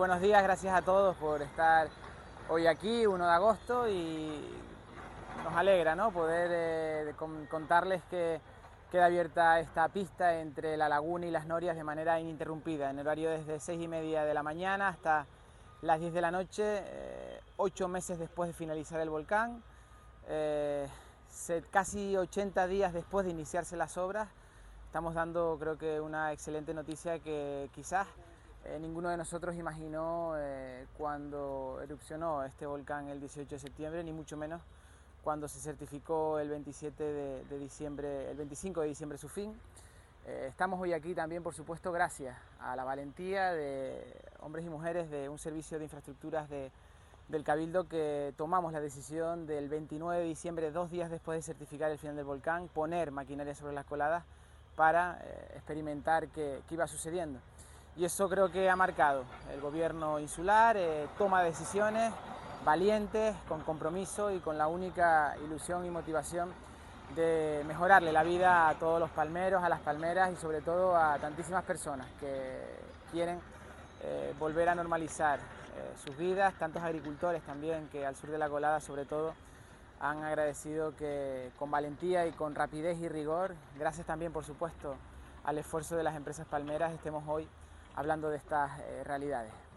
Buenos días, gracias a todos por estar hoy aquí, 1 de agosto, y nos alegra, ¿no?, poder contarles que queda abierta esta pista entre La Laguna y Las Norias de manera ininterrumpida, en horario desde 6:30 de la mañana hasta las 10 de la noche, 8 meses después de finalizar el volcán, casi 80 días después de iniciarse las obras. Estamos dando, creo que, una excelente noticia que quizás ninguno de nosotros imaginó cuando erupcionó este volcán el 18 de septiembre, ni mucho menos cuando se certificó el 27 de diciembre, el 25 de diciembre su fin. Estamos hoy aquí también, por supuesto, gracias a la valentía de hombres y mujeres de un servicio de infraestructuras del Cabildo, que tomamos la decisión del 29 de diciembre, 2 días después de certificar el final del volcán, poner maquinaria sobre las coladas para experimentar qué iba sucediendo. Y eso creo que ha marcado el gobierno insular, toma decisiones valientes, con compromiso y con la única ilusión y motivación de mejorarle la vida a todos los palmeros, a las palmeras y sobre todo a tantísimas personas que quieren volver a normalizar sus vidas, tantos agricultores también que al sur de la colada sobre todo han agradecido que con valentía y con rapidez y rigor, gracias también por supuesto al esfuerzo de las empresas palmeras, estemos hoy hablando de estas realidades.